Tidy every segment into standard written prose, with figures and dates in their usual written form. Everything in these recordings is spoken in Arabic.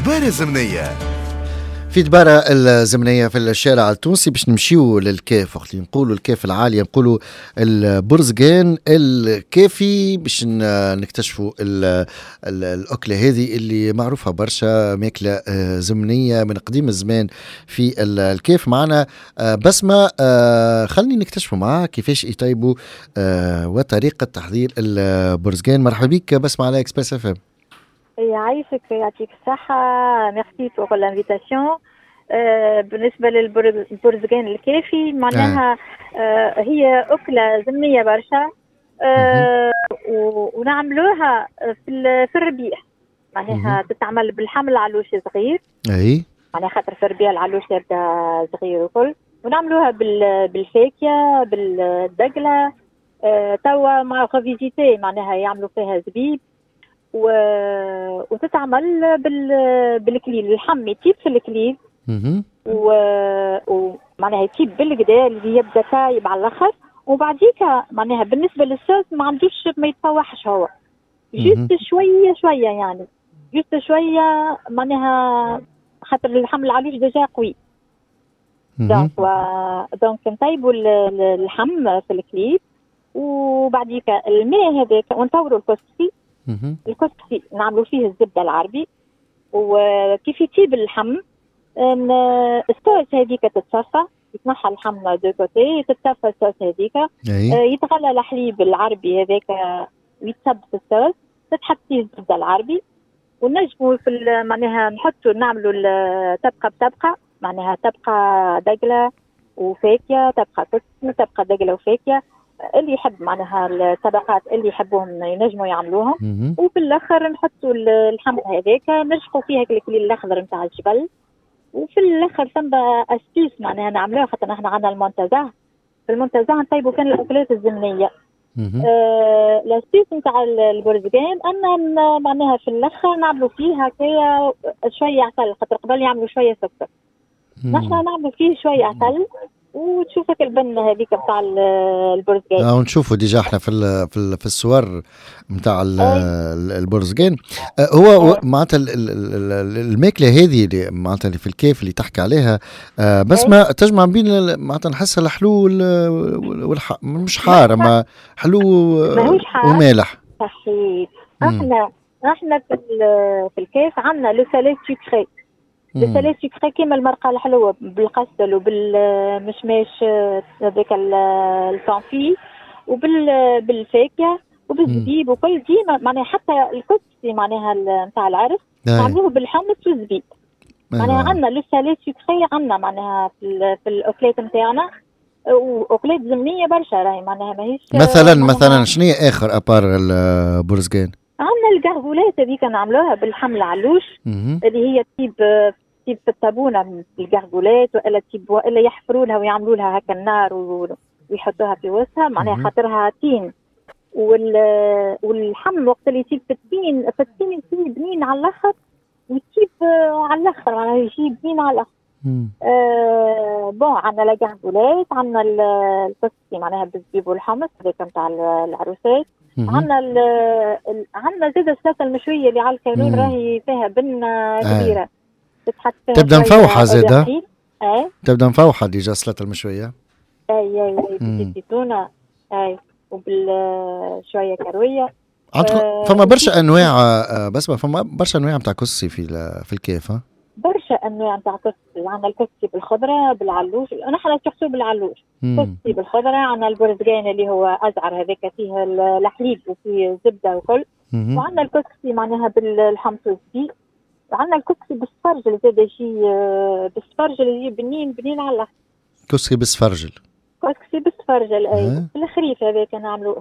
دبارة الزمنية. في دبارة الزمنية في الشارع التونسي باش نمشيو للكاف، وقت نقولوا الكاف العالية نقولوا البرزقان الكافي، باش نكتشفوا الأكلة هذه اللي معروفة برشا، ماكلة زمنية من قديم الزمان في الكاف. معنا بسمة، خلني نكتشفوا معها كيفاش يطيبوا وطريقة تحضير البرزقان. مرحبا بك بسمة على إكسبريس اف ام. يعيشك يعطيك الصحة، ميرسي بور لانفيتاسيون. بالنسبة للبرزقان الكافي معناها هي أكلة زمنية برشا، ونعملوها في الربيع. معناها تتعمل بالحمل العلوش صغير، اي معناها خاطر في الربيع العلوش يبدا صغير وكل، ونعملوها بالفاكهة بالدقلة. توا مع ريفيزيتي معناها يعملوا فيها زبيب، وتتعمل بالكليل، اللحم يطيب في الكليل، ومعناها يطيب بالقدا اللي يبدا طايب على الاخر. وبعديك معناها بالنسبه للصوص ما عندوش، ما يتفوحش، هو جست شويه يعني جست شويه معناها خاطر اللحم العلوش ديجا قوي. دونك نطيبوا اللحم في الكليل، وبعديك الماء هذاك ونطوروا الكسكسي. الكسكسي نعملوا فيه الزبده العربي، وكيف يطيب اللحم الصوص هذيك تتصفى، يتنحى اللحم دو كوتي، تتصفى الصوص هذيك، يتغلى الحليب العربي هذاك ويتصب في الصوص، تتحط فيه الزبده العربي، ونجموا في معناها نحطوا نعملوا طبقه بطبقه، معناها طبقه دقله وفاكهه، طبقه كسكسي، طبقه دقله وفاكهه، اللي يحب معناها الطبقات اللي يحبوهم ينجموا يعملوهم. وفي الاخر نحطوا الحمض هذاك نرشقوا فيها الكليل الاخضر نتاع الجبل. وفي الاخر ثم اسبيس معناها نعملوها، خاطر احنا عندنا المنتزه، في المنتزه نطيبوا كان الاكلات الزمنيه. الاسبيس نتاع البرزقان ان معناها في الاخر نعملوا فيه هكايا شويه عسل، خاطر قبل يعملوا شويه سكر، نحن نعملوا فيه شويه عسل، وتشوفك البنه هذيك نتاع البرزقان. ونشوفوا ديجا احنا في الصور نتاع البرزقان. هو معناتها الماكله هذه اللي معناتها اللي في الكيف اللي تحكي عليها، بس ما تجمع بين معناتها نحسها الحلو مش حار، ما حلو ومالح. صحيح. احنا في الكيف عندنا لو سالي سكري، السلاسل سكري كيما المرقه الحلوه بالقسل وبالمشماش هذاك الفانفي وبالفاكهه وبالزبيب وكل ديما، معناها حتى الكسكسي معناها نتاع العرس نعملوه بالحمص والزبيب. معناها عندنا للسلاسل سكري، عندنا معناها في الاكلات نتاعنا، واكلات زمنيه برشا راهي معناها ماهيش. مثلا شنو هي اخر ابار البرزقان؟ عندنا القرغولات هذيك نعملوها بالحمل علوش، اللي هي تجيب في الطابونه القرغولات، والا يحفروا لها ويعملوا لها هكا النار ويحطوها في وسطها، معناها خاطرها تين. والحم وقت اللي يجيب في التين يجيب بنين على الاخر، ويجيب على الاخر معناها يجيب بنين على الاخر. عندنا القرغولات، عندنا الكسكسي معناها بالزبيب والحمص هذاك نتاع العروسات. عندنا زيد السلطه المشويه اللي على الكانون، راهي فيها بنه كبيره تبدا مفوحه زيدا. تبدا مفوحه ديجا السلطه المشويه. اي بالزيتونه، وبالشويه كرويه. فما برشا انواع، بس فما برشا انواع نتاع كسكسي في الكيف. برشا انواع نتاع كسكسي، عندنا الكسكسي بالخضره بالعلوش، نحن نستخدموا بالعلوش كسكسي بالخضره. عندنا البرزقان اللي هو ازعر هذاك فيه الحليب وفيه زبده وكل. وعندنا الكسكسي معناها بالحمص والزبيب. وعندنا الكسكسي بالسفرجل زاد يجي، بالسفرجل يجي بنين على الاخر. كسكسي بالسفرجل. كسكسي بالسفرجل في الخريف هذاك نعملوه.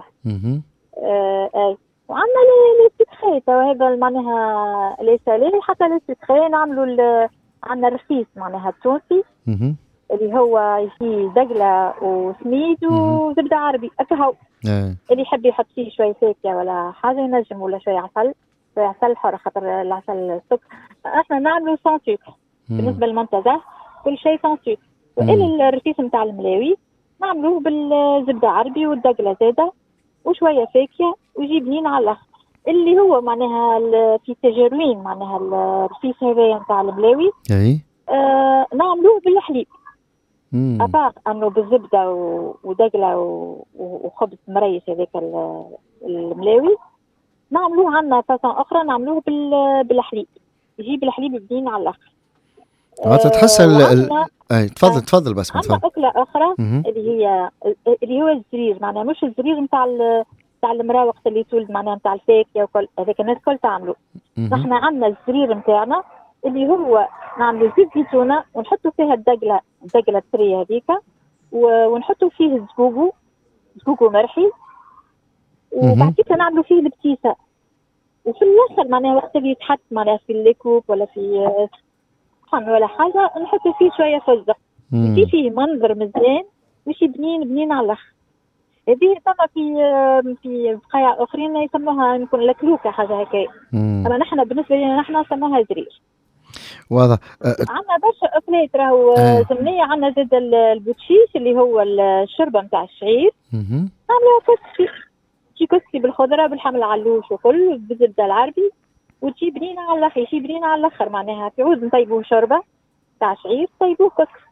وعندنا لي وهذا معناها لي سالي، حتى لي سكري نعملوا. عندنا الرخيص معناها التونسي اللي هو يجي دقله وسميد وزبده عربي اكهو. اللي يحب يحط فيه شويه فاكهه ولا حاجه ينجم، ولا شويه عسل، شويه عسل حر خاطر العسل السكر. احنا نعملوا سان سكر بالنسبه للمنتزه، كل شيء سان سكر. والى الرخيص نتاع الملاوي نعملوه بالزبده عربي والدقله زاده وشويه فاكهه ويجي بنين على الاخر. اللي هو معناها في تجاروين معناها الرصيص هذايا نتاع الملاوي اي نعملوه بالحليب. أبار أنه بالزبدة ودقلة وخبز مريش هذاك الملاوي نعملوه عنا فاسون أخرى نعملوه بالحليب، يجيب الحليب بدين على الآخر. تحس اي تفضل بس عندنا أكلة أخرى اللي هو الزرير، معناها مش الزرير نتاع المرأة وقت اللي تولد معناها نتاع الفاكهة وكل هذاك الناس كل تعملوا. نحن عندنا الزرير نتاعنا اللي هو نعملوا زيت زيتونة ونحطوا فيها الدقلة الطرية هذيك ونحطوا فيه زقوقو مرحي وبعد كده نعملوا فيه البتيسة، وفي الآخر معناها وقت اللي يتحط معناها في الليكوب ولا في صحن ولا حاجة نحطوا فيه شوية فزق يجي فيه منظر مزيان ماشي بنين على الآخر. هذه تما في بقايا اخرين يسموها يمكن لكلوكه حاجه هكايا، اما نحن بالنسبه لنا نحن نسموها زرير. واضح. عندنا برشا اكلات راهو زمنيه، عندنا زاد البوتشيش اللي هو الشربه نتاع الشعير نعملوها كسكي بالخضره بالحمل علوش وكل بالزبده العربي وتجي بنينه على الاخر، يجي بنينه على الاخر معناها في عود نطيبوه شربه تاع شعير طيبوه كسكي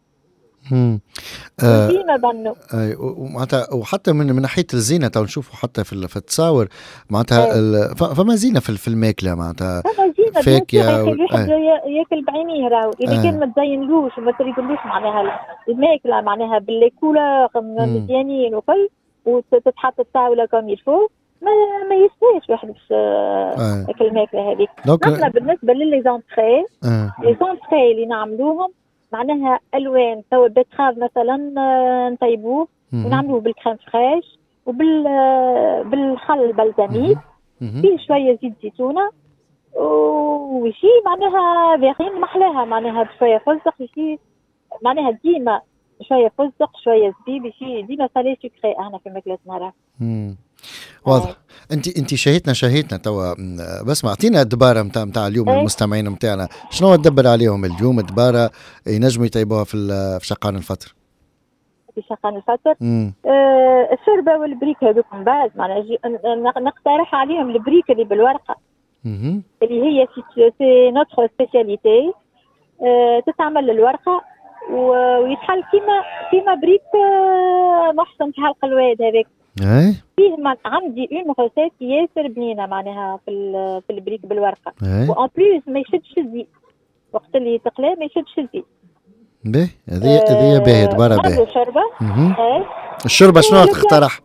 ديما بنو. ومعناتها وحتى من ناحيه الزينه تو نشوفوا حتى في التصاور معناتها فما زينه في الماكله معناتها فاكهه الواحد ياكل بعينيه راهو اذا كان ما تزينلوش وما تريدلوش معناها الماكله معناها بالكولا مزيانين وكل وتتحط الطاوله كم يلفو ما يستاهلش واحد باش ياكل الماكله هذيك. نحن بالنسبه للي زونتري اللي نعملوهم معناها الوان تو البيتخاف مثلا نطيبوه ونعملوه بالكريم فريش بالخل البلزميك فيه شويه زيت زيتونه وشي معناها فيغين محلاها معناها بشويه فزق يشي معناها ديما شويه فزق شويه زبيب يشي ديما سالي سكري احنا في ماكلتنا راه. واضح. انت شهيتنا توا بس ما اعطينا الدباره نتاع اليوم المستمعين نتاعنا شنو تدبر عليهم اليوم الدباره ينجموا يطيبوها في شقان الفطر؟ في شقان الفطر الشوربه والبريك هذوك من بعد معناها نقترح عليهم البريك اللي بالورقه اللي هي سي نوتر سبيسياليتي تتعمل الورقه ويتحل كيما بريك محسن تاع القلواد هذاك. فيه عندي اون غوسيت ياسر بنينه معناها في البريك بالورقه وان بليس ما يشدش الزيت وقت اللي تقلاه ما يشدش الزيت. باهي هذه باهي دباره باهي. الشوربه شنو تقترح؟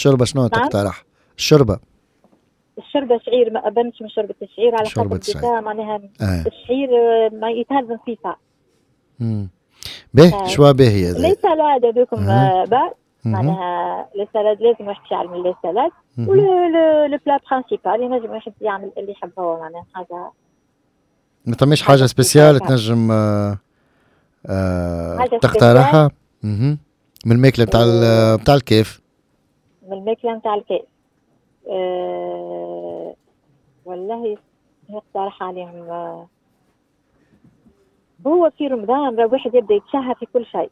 الشوربه شعير ما ابنش من شوربه الشعير على خاطر معناها الشعير ما يتهزم فيه صعب. باهي شوا باهي هذا. ليس لا هذوكم بعد معناها السلاد لازم واحد يعمل السلاد ولو بلا برينسيبال ينجم واحد يعمل اللي يحب هو معناها حاجه ما تمش حاجه سبيسيال تنجم تقترحها من الماكله بتاع الكيف. من الماكله بتاع الكيف والله يقترح عليهم هو في رمضان راه واحد يبدا يتشهى في كل شيء.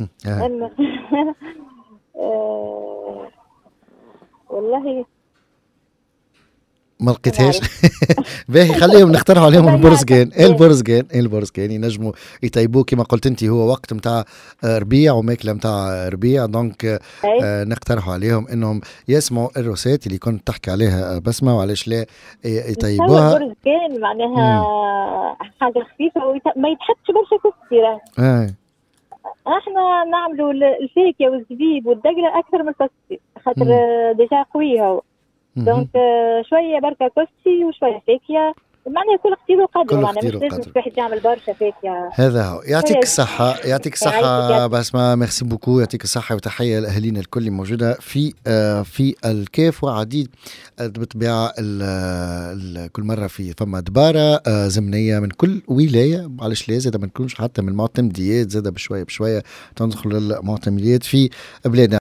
والله ما لقيتهاش. باهي خليهم نقترحوا عليهم البرزقان ينجموا يطيبوه كما قلت انت هو وقت نتاع ربيع وماكله نتاع ربيع دونك نقترحوا عليهم انهم يسمعوا الروسات اللي كنت تحكي عليها بسمة وعلاش لا يطيبوها. البرزقان معناها حاجه خفيفه ما يتحطش برشا كثيره. احنا نعملوا الفاكهه والزبيب والدقله اكثر من الكسكسي خاطر ديجا قوي هو دونك شويه بركه كسكسي وشويه فاكهه معناها كل اختيار قدر معناها مش لازم واحد يعمل برشا فاكهه. هذا هو. يعطيك الصحه بسمة ميرسي بوكو. يعطيك الصحه وتحيه لاهالينا الكل اللي موجوده في الكيف وعديد بالطبيعه كل مره في فما دباره زمنيه من كل ولايه علاش لا زاد ما نكونش حتى من المعتمديات زاد بشويه تندخل المعتمديات في بلادنا.